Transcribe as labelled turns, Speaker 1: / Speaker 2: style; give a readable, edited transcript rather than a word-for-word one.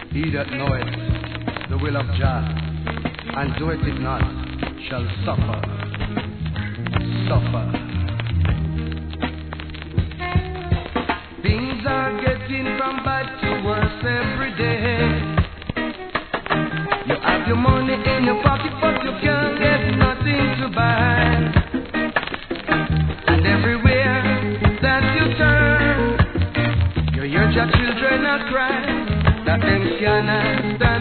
Speaker 1: He that knoweth the will of Jah, and doeth it not, shall suffer. Things are getting from bad to worse every day. You have your money in your pocket, but you can't get nothing to buy. And everywhere that you turn, you hear your children a cry that them can't stand.